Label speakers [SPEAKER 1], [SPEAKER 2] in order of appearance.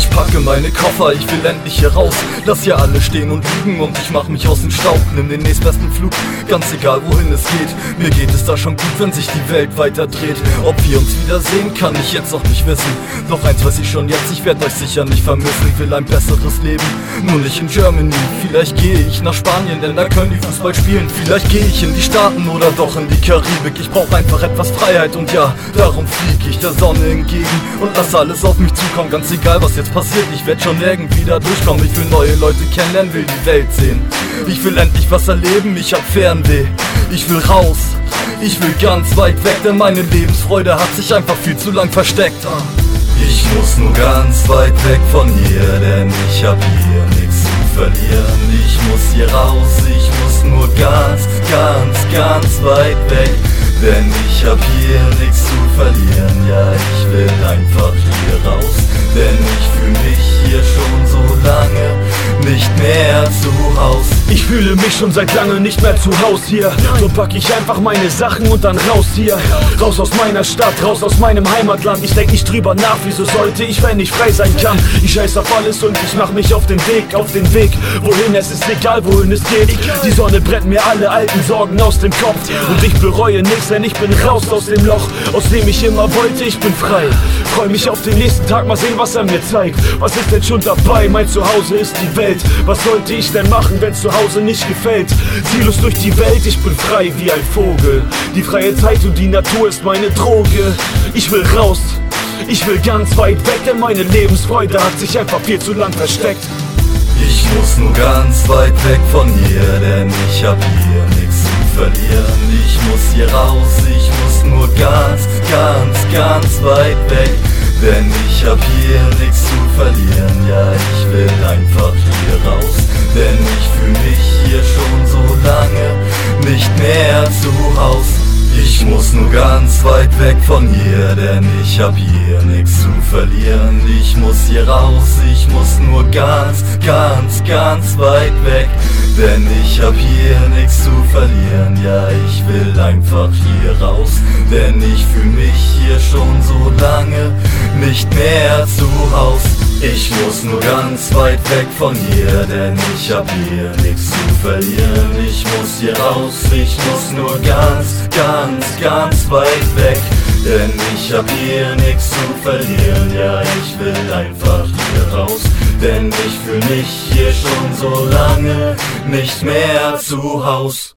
[SPEAKER 1] ich packe meine Koffer, ich will endlich hier raus. Lass hier alle stehen und lügen und ich mach mich aus dem Staub. Nimm den nächstbesten Flug, ganz egal wohin es geht. Mir geht es da schon gut, wenn sich die Welt weiter dreht. Ob wir uns wiedersehen, kann ich jetzt noch nicht wissen. Doch eins weiß ich schon jetzt, ich werd euch sicher nicht vermissen. Will ein besseres Leben, nur nicht in Germany. Vielleicht gehe ich nach Spanien, denn da können die Fußball spielen. Vielleicht gehe ich in die Staaten oder doch in die Karibik. Ich brauch einfach etwas Freiheit und ja, darum flieg ich der Sonne entgegen und lass alles auf mich zukommen. Ganz egal was jetzt passiert, ich werd schon irgendwie da durchkommen. Ich will neue Leute kennenlernen, will die Welt sehen. Ich will endlich was erleben, ich hab Fernweh. Ich will raus, ich will ganz weit weg, denn meine Lebensfreude hat sich einfach viel zu lang versteckt. Ich muss nur ganz weit weg von hier, denn ich hab hier nichts zu verlieren. Ich muss hier raus, ich muss nur ganz, ganz, ganz weit weg, denn ich hab hier nichts zu verlieren. Ja, ich will einfach hier raus, denn ich fühl mich hier schon so lange nicht mehr zu Haus.
[SPEAKER 2] Ich fühle mich schon seit lange nicht mehr zu Haus hier. So pack ich einfach meine Sachen und dann raus hier. Raus aus meiner Stadt, raus aus meinem Heimatland. Ich denk nicht drüber nach, wieso sollte ich, wenn ich frei sein kann. Ich scheiß auf alles und ich mach mich auf den Weg, wohin es ist egal, wohin es geht. Die Sonne brennt mir alle alten Sorgen aus dem Kopf und ich bereue nichts, denn ich bin raus aus dem Loch, aus dem ich immer wollte, ich bin frei. Freu mich auf den nächsten Tag, mal sehen, was er mir zeigt. Was ist denn schon dabei? Mein Zuhause ist die Welt. Was sollte ich denn machen, wenn's zu Hause nicht gefällt? Ziellos durch die Welt, ich bin frei wie ein Vogel. Die freie Zeit und die Natur ist meine Droge. Ich will raus, ich will ganz weit weg, denn meine Lebensfreude hat sich einfach viel zu lang versteckt.
[SPEAKER 1] Ich muss nur ganz weit weg von hier, denn ich hab hier nichts zu verlieren. Ich muss hier raus, ich muss nur ganz, ganz, ganz weit weg, denn ich hab hier nichts zu verlieren. Ja, ich will einfach hier raus, denn ich fühl mich hier schon so lange nicht mehr zu Haus. Ich muss nur ganz weit weg von hier, denn ich hab hier nichts zu verlieren. Ich muss hier raus, ich muss nur ganz, ganz, ganz weit weg, denn ich hab hier nichts zu verlieren. Ja, ich will einfach hier raus, denn ich fühl mich hier schon so lange nicht mehr zu Haus. Ich muss nur ganz weit weg von hier, denn ich hab hier nichts zu verlieren. Ich muss hier raus, ich muss nur ganz, ganz, ganz weit weg, denn ich hab hier nichts zu verlieren. Ja, ich will einfach hier raus, denn ich fühl mich hier schon so lange nicht mehr zu Haus.